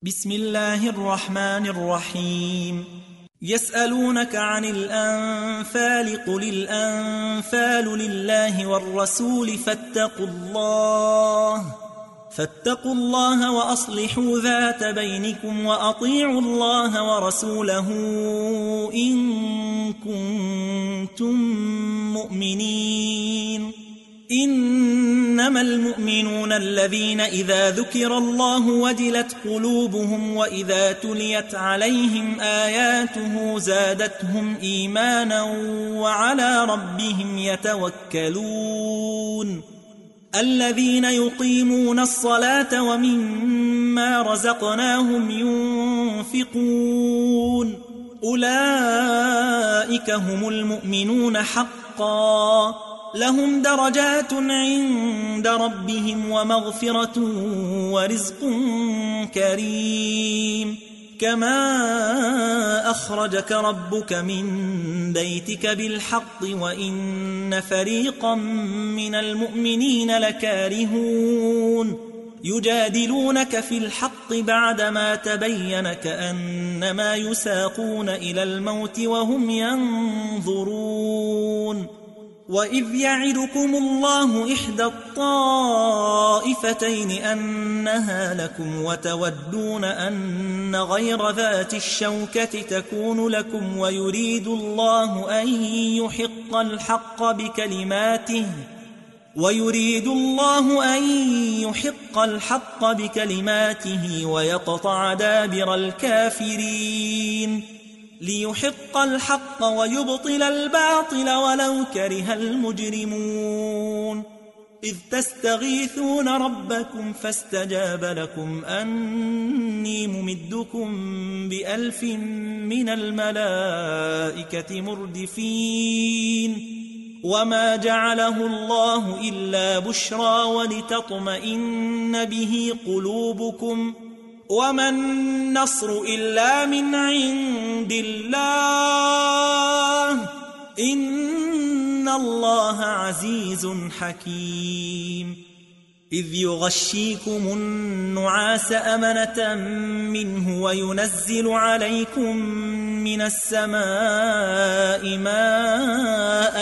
بسم الله الرحمن الرحيم. يسألونك عن الأنفال قل الأنفال لله والرسول فاتقوا الله وأصلحوا ذات بينكم وأطيعوا الله ورسوله إن كنتم مؤمنين. إنما المؤمنون الذين إذا ذكر الله وجلت قلوبهم وإذا تليت عليهم آياته زادتهم إيمانا وعلى ربهم يتوكلون. الذين يقيمون الصلاة ومما رزقناهم ينفقون أولئك هم المؤمنون حقا لهم درجات عند ربهم ومغفرة ورزق كريم. كما أخرجك ربك من بيتك بالحق وإن فريقا من المؤمنين لكارهون. يجادلونك في الحق بعدما تبين كأنما يساقون إلى الموت وهم ينظرون. وإذ يعدكم الله إحدى الطائفتين أنها لكم وتودون أن غير ذات الشوكة تكون لكم ويريد الله أن يحق الحق بكلماته ويقطع دابر الكافرين ليحق الحق ويبطل الباطل ولو كره المجرمون. إذ تستغيثون ربكم فاستجاب لكم أني ممدكم ب1000 من الملائكة مردفين. وما جعله الله إلا بشرى ولتطمئن به قلوبكم وما النصر إلا من عند الله إن الله عزيز حكيم. إذ يغشيكم النعاس أمنة منه وينزل عليكم من السماء ماء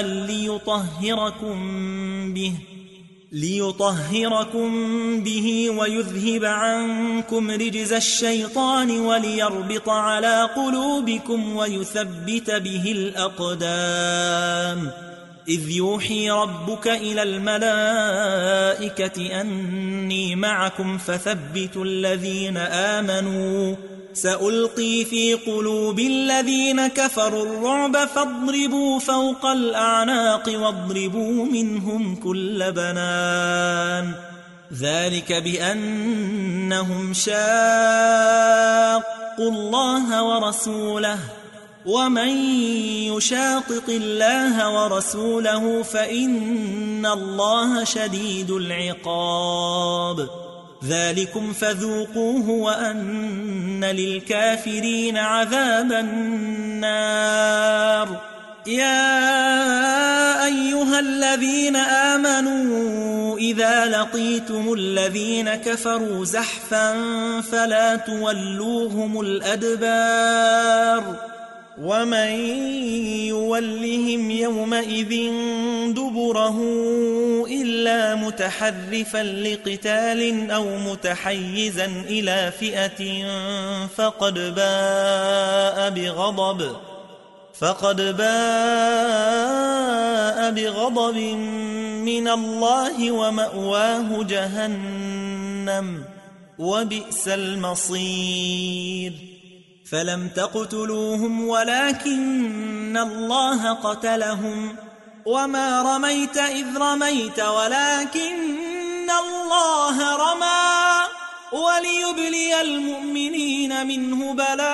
ليطهركم به ويذهب عنكم رجز الشيطان وليربط على قلوبكم ويثبت به الأقدام. إذ يوحي ربك إلى الملائكة أني معكم فثبتوا الذين آمنوا سألقي في قلوب الذين كفروا الرعب فاضربوا فوق الأعناق واضربوا منهم كل بنان. ذلك بأنهم شاقوا الله ورسوله ومن يشاقق الله ورسوله فإن الله شديد العقاب. ذلكم فذوقوه وأن للكافرين عذاب النار. يا أيها الذين آمنوا إذا لقيتم الذين كفروا زحفا فلا تولوهم الأدبار ومن يولهم يومئذ دبره إلا متحرفا لقتال أو متحيزا إلى فئة فقد باء بغضب من الله ومأواه جهنم وبئس المصير. فلم تقتلوهم ولكن الله قتلهم وما رميت إذ رميت ولكن الله رمى وليبلي المؤمنين منه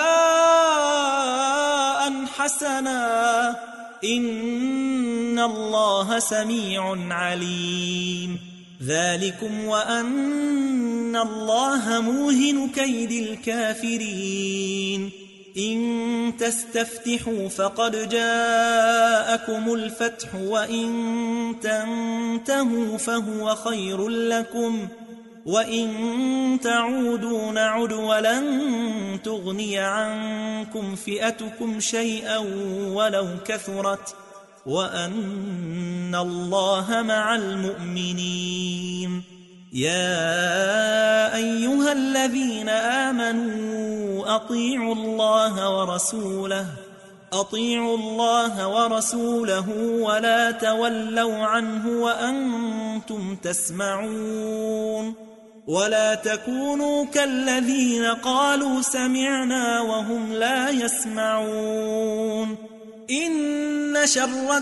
بلاء حسنا إن الله سميع عليم. ذلكم وأن الله موهن كيد الكافرين. إن تستفتحوا فقد جاءكم الفتح وإن تنتهوا فهو خير لكم وإن تعودوا نعد ولن تغني عنكم فئتكم شيئا ولو كثرت وأن الله مع المؤمنين. يا أيها الذين آمنوا أطيعوا الله ورسوله ولا تولوا عنه وأنتم تسمعون. ولا تكونوا كالذين قالوا سمعنا وهم لا يسمعون. إن شر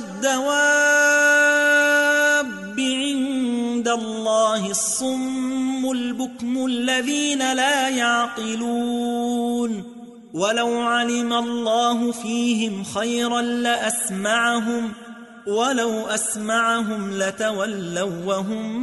الدواب عند الله الصم البكم الذين لا يعقلون. ولو علم الله فيهم خيرا لأسمعهم ولو أسمعهم لتولوا وهم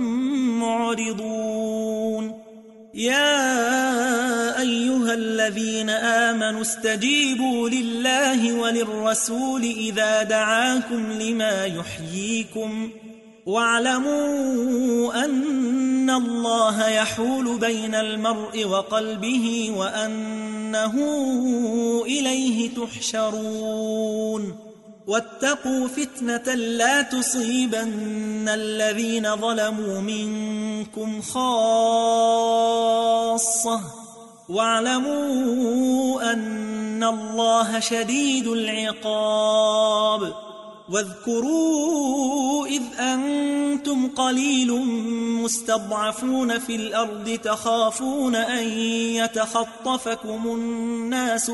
معرضون. يا أيها الذين آمنوا استجيبوا لله وللرسول إذا دعاكم لما يحييكم واعلموا أن الله يحول بين المرء وقلبه وأنه إليه تحشرون. واتقوا فتنة لا تصيبن الذين ظلموا منكم خاصة واعلموا أن الله شديد العقاب. واذكروا إذ أنتم قليل مستضعفون في الأرض تخافون أن يتخطفكم الناس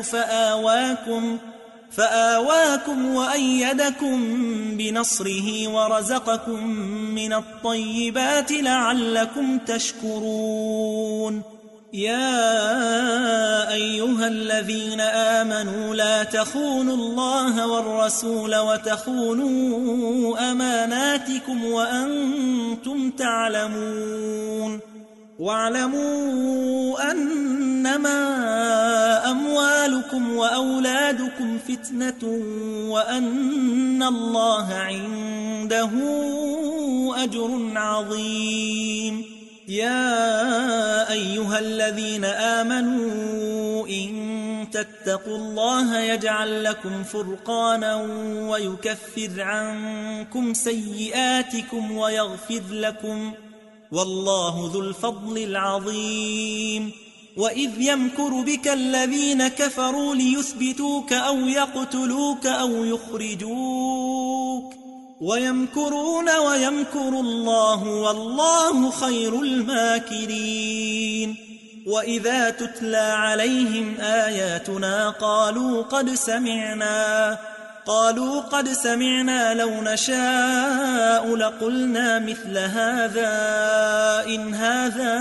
فآواكم وأيدكم بنصره ورزقكم من الطيبات لعلكم تشكرون. يا أيها الذين آمنوا لا تخونوا الله والرسول وتخونوا أماناتكم وأنتم تعلمون. واعلموا أنما أموالكم وأولادكم فتنة وأن الله عنده أجر عظيم. يا أيها الذين آمنوا إن تتقوا الله يجعل لكم فرقانا ويكفر عنكم سيئاتكم ويغفر لكم والله ذو الفضل العظيم. وإذ يمكر بك الذين كفروا ليثبتوك أو يقتلوك أو يخرجوك ويمكرون ويمكر الله والله خير الماكرين. وإذا تتلى عليهم آياتنا قالوا قد سمعنا لو نشاء لقلنا مثل هذا إن هذا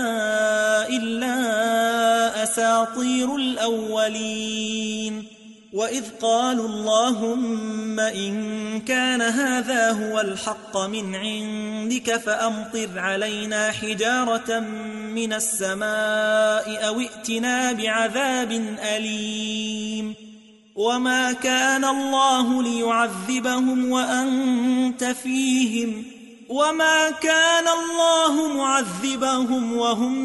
إلا أساطير الأولين. وإذ قالوا اللهم إن كان هذا هو الحق من عندك فأمطر علينا حجارة من السماء أو ائتنا بعذاب أليم. وما كان الله ليعذبهم وأنت فيهم وما كان الله معذبهم وهم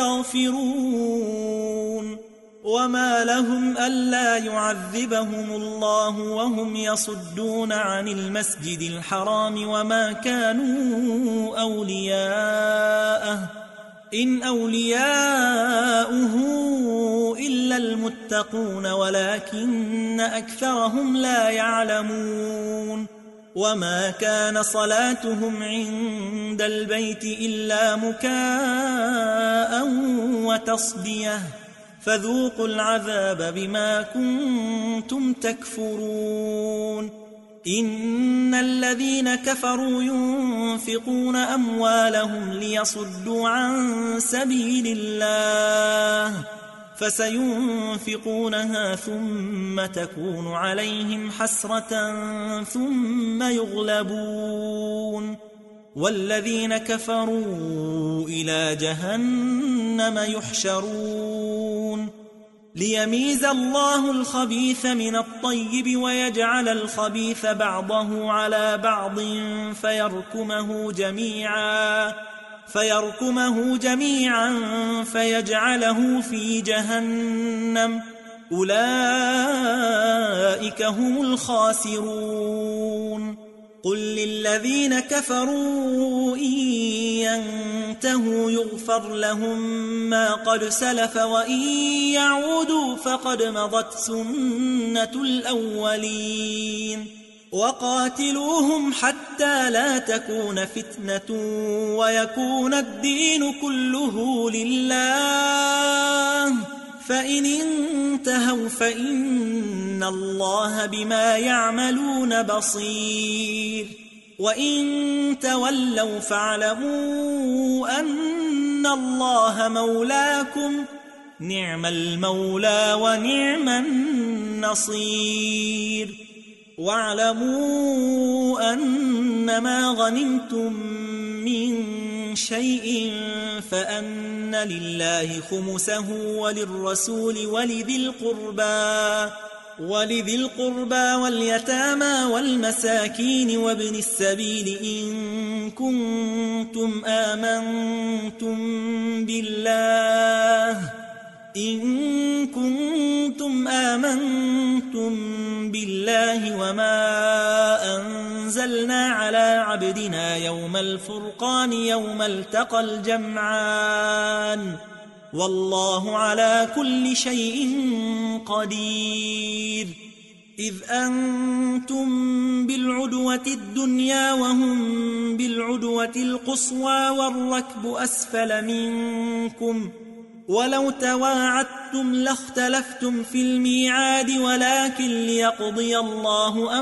يستغفرون. وما لهم ألا يعذبهم الله وهم يصدون عن المسجد الحرام وما كانوا أولياءه إن أولياؤه إلا المتقون ولكن أكثرهم لا يعلمون. وما كان صلاتهم عند البيت إلا مكاء وتصدية فذوقوا العذاب بما كنتم تكفرون. إن الذين كفروا ينفقون أموالهم ليصدوا عن سبيل الله فسينفقونها ثم تكون عليهم حسرة ثم يغلبون والذين كفروا إلى جهنم يحشرون. ليميز الله الخبيث من الطيب ويجعل الخبيث بعضه على بعض فيركمه جميعا فيجعله في جهنم أولئك هم الخاسرون قل للذين كفروا إن ينتهوا يغفر لهم ما قد سلف وإن يعودوا فقد مضت سنة الأولين وقاتلوهم حتى لا تكون فتنة ويكون الدين كله لله فإن انتهوا فإن الله بما يعملون بصير وإن تولوا فاعلموا أن الله مولاكم نعم المولى ونعم النصير واعلموا أنما غنمتم من شيء فأن لله خمسه وللرسول ولذي القربى واليتامى والمساكين وابن السبيل إن كنتم آمنتم بالله وما أنزلنا على عبدنا يوم الفرقان يوم التقى الجمعان والله على كل شيء قدير إذ أنتم بالعدوة الدنيا وهم بالعدوة القصوى والركب أسفل منكم ولو تواعدتم لاختلفتم في الميعاد ولكن ليقضي الله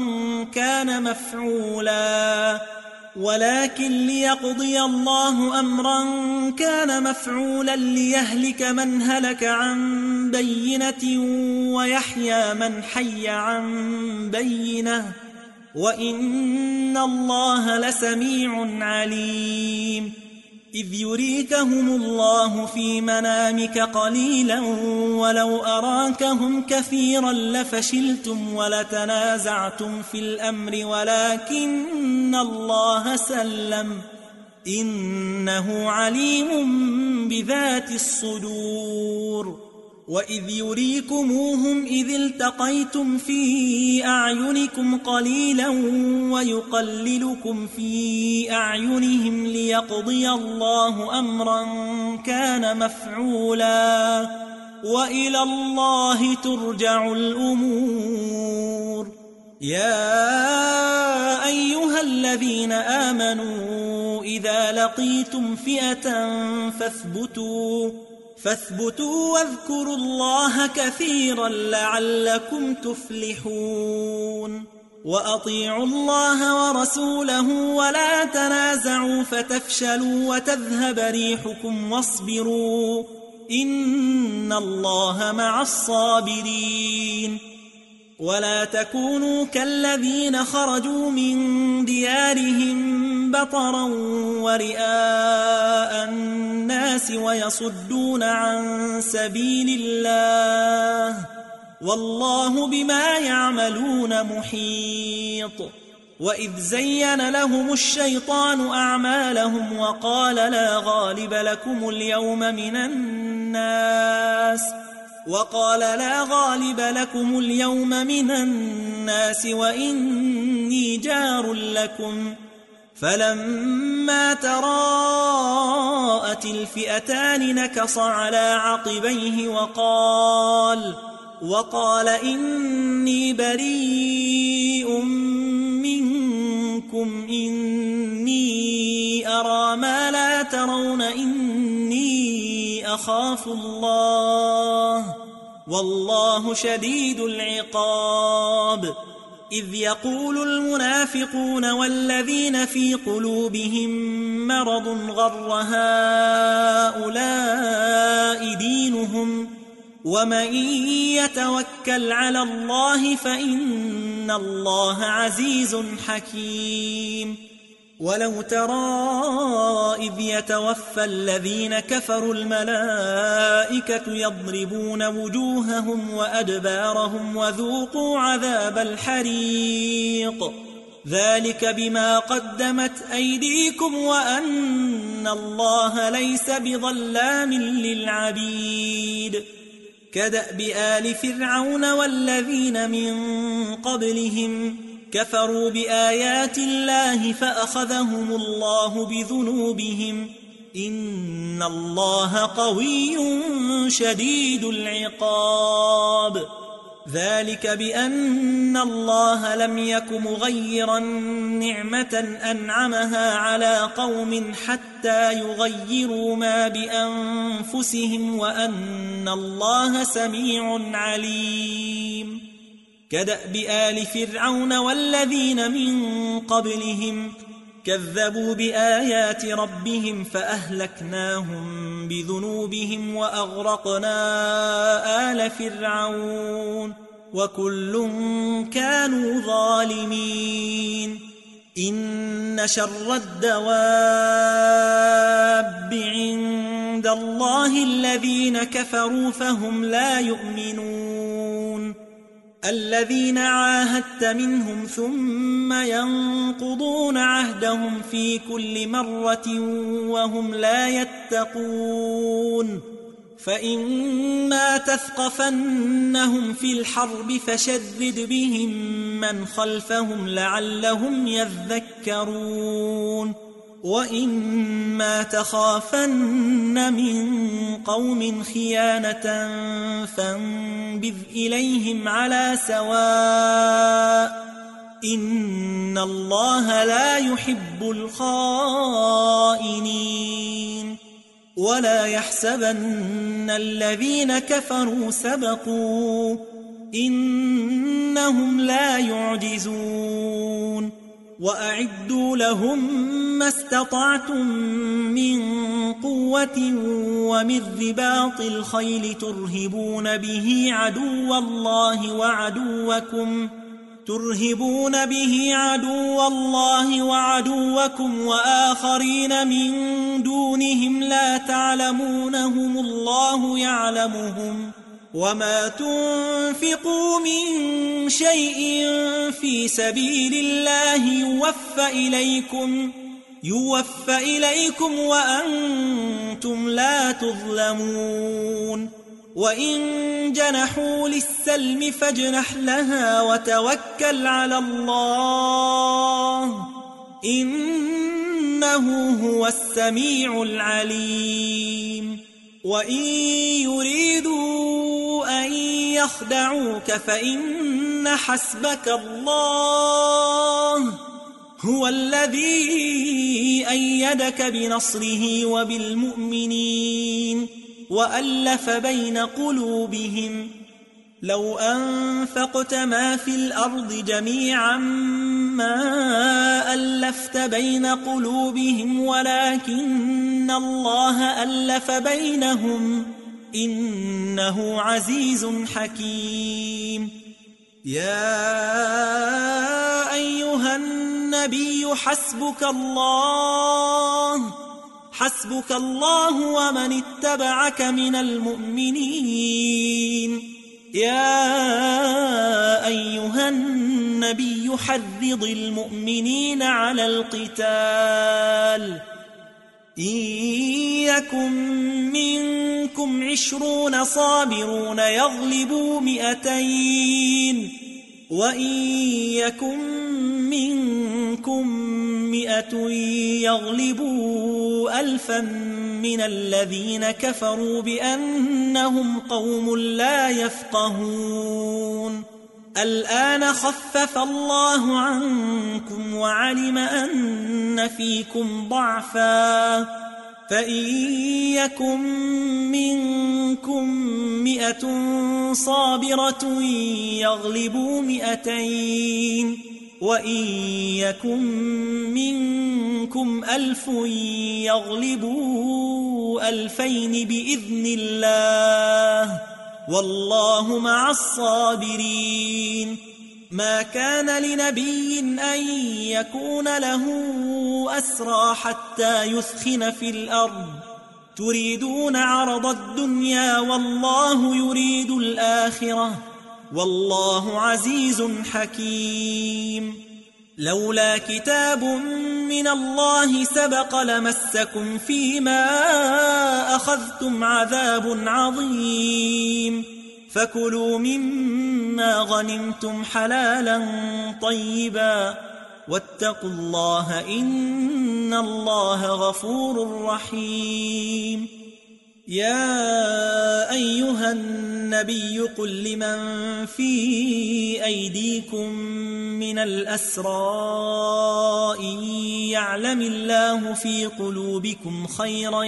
أمرا كان مفعولا ليهلك من هلك عن بينة ويحيى من حي عن بينة وإن الله لسميع عليم إذ يريكهم الله في منامك قليلا ولو أراكهم كثيرا لفشلتم ولتنازعتم في الأمر ولكن الله سلم إنه عليم بذات الصدور وإذ يريكموهم إذ التقيتم في أعينكم قليلا ويقللكم في أعينهم ليقضي الله أمرا كان مفعولا وإلى الله ترجع الأمور يا أيها الذين آمنوا إذا لقيتم فئة فاثبتوا واذكروا الله كثيرا لعلكم تفلحون وأطيعوا الله ورسوله ولا تنازعوا فتفشلوا وتذهب ريحكم واصبروا إن الله مع الصابرين ولا تكونوا كالذين خرجوا من ديارهم بطرا ورئاء الناس ويصدون عن سبيل الله والله بما يعملون محيط وإذ زين لهم الشيطان أعمالهم وقال لا غالب لكم اليوم من الناس وإني جار لكم فلما تراءت الفئتان نكص على عقبيه وقال إني بريء منكم إني أرى ما لا ترون إني أخاف الله والله شديد العقاب إذ يقول المنافقون والذين في قلوبهم مرض غر هؤلاء دينهم ومن يتوكل على الله فإن الله عزيز حكيم ولو ترى إذ يتوفى الذين كفروا الملائكة يضربون وجوههم وأدبارهم وذوقوا عذاب الحريق ذلك بما قدمت أيديكم وأن الله ليس بظلام للعبيد كدأب آل فرعون والذين من قبلهم كفروا بآيات الله فأخذهم الله بذنوبهم إن الله قوي شديد العقاب ذلك بأن الله لم يك مغيرا نعمة أنعمها على قوم حتى يغيروا ما بأنفسهم وأن الله سميع عليم كدأب آل فرعون والذين من قبلهم كذبوا بآيات ربهم فأهلكناهم بذنوبهم وأغرقنا آل فرعون وكل كانوا ظالمين إن شر الدواب عند الله الذين كفروا فهم لا يؤمنون الذين عاهدت منهم ثم ينقضون عهدهم في كل مرة وهم لا يتقون فإما تثقفنهم في الحرب فشرد بهم من خلفهم لعلهم يذكرون وإما تخافن من قوم خيانة فانبذ إليهم على سواء إن الله لا يحب الخائنين ولا يحسبن الذين كفروا سبقوا إنهم لا يعجزون وأعدوا لهم ما استطعتم من قوة ومن رباط الخيل ترهبون به عدو الله وعدوكم وآخرين من دونهم لا تعلمونهم الله يعلمهم وما تنفقوا من شيء في سبيل الله يوفى إليكم وأنتم لا تظلمون وإن جنحوا للسلم فاجنح لها وتوكل على الله إنه هو السميع العليم وإن يريدوا أن يخدعوك فإن حسبك الله هو الذي أيدك بنصره وبالمؤمنين وألف بين قلوبهم لو أنفقت ما في الأرض جميعا ما ألفت بين قلوبهم ولكن الله ألف بينهم إنه عزيز حكيم يا أيها النبي حسبك الله ومن اتبعك من المؤمنين يا أيها النبي حرض المؤمنين على القتال إن يكن منكم 20 صابرون يغلبوا 200 وإن يكن منكم 100 يغلبوا 1000 من الذين كفروا بأنهم قوم لا يفقهون الآن خفف الله عنكم وعلم أن فيكم ضعفا فإن يكن منكم 100 صابرة يغلبوا 200 وإن يكن منكم 1000 يغلبوا 2000 بإذن الله والله مع الصابرين ما كان لنبي أن يكون له أسرى حتى يثخن في الأرض تريدون عرض الدنيا والله يريد الآخرة والله عزيز حكيم لولا كتاب من الله سبق لمسكم فيما أخذتم عذاب عظيم فكلوا مما غنمتم حلالا طيبا واتقوا الله إن الله غفور رحيم. يا أيها النبي قل لمن في أيديكم من الأسرى إن يعلم الله في قلوبكم خيرا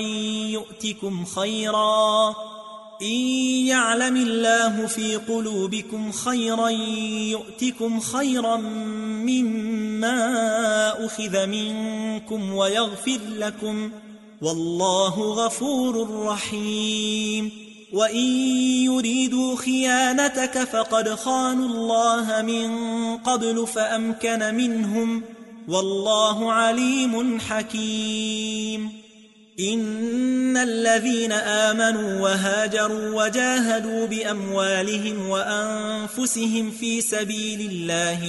يؤتكم خيرا مما أخذ منكم ويغفر لكم والله غفور رحيم. وإن يريدوا خيانتك فقد خانوا الله من قبل فأمكن منهم والله عليم حكيم. إن الذين آمنوا وهاجروا وجاهدوا بأموالهم وأنفسهم في سبيل الله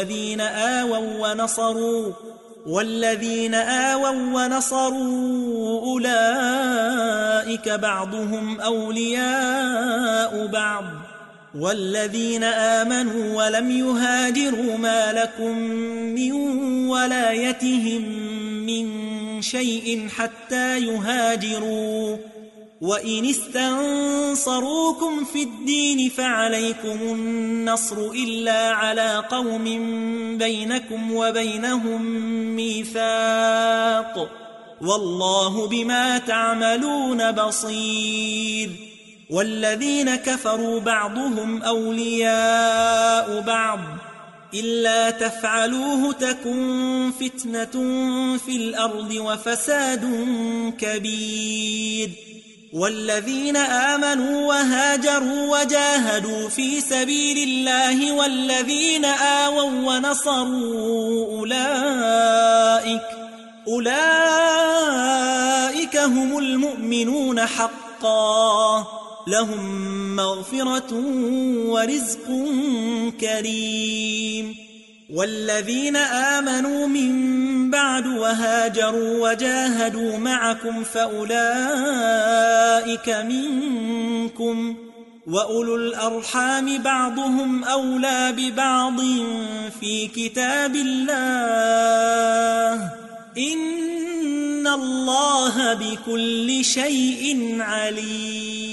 والذين آووا ونصروا أولئك بعضهم أولياء بعض والذين آمنوا ولم يهاجروا ما لكم من ولايتهم من شيء حتى يهاجروا وإن استنصروكم في الدين فعليكم النصر إلا على قوم بينكم وبينهم ميثاق والله بما تعملون بصير. والذين كفروا بعضهم أولياء بعض إلا تفعلوه تكن فتنة في الأرض وفساد كبير. والذين آمنوا وهاجروا وجاهدوا في سبيل الله والذين آووا ونصروا أولئك هم المؤمنون حقا لهم مغفرة ورزق كريم. والذين آمنوا من بعد وهاجروا وجاهدوا معكم فأولئك منكم وأولو الأرحام بعضهم أولى ببعض في كتاب الله إن الله بكل شيء عليم.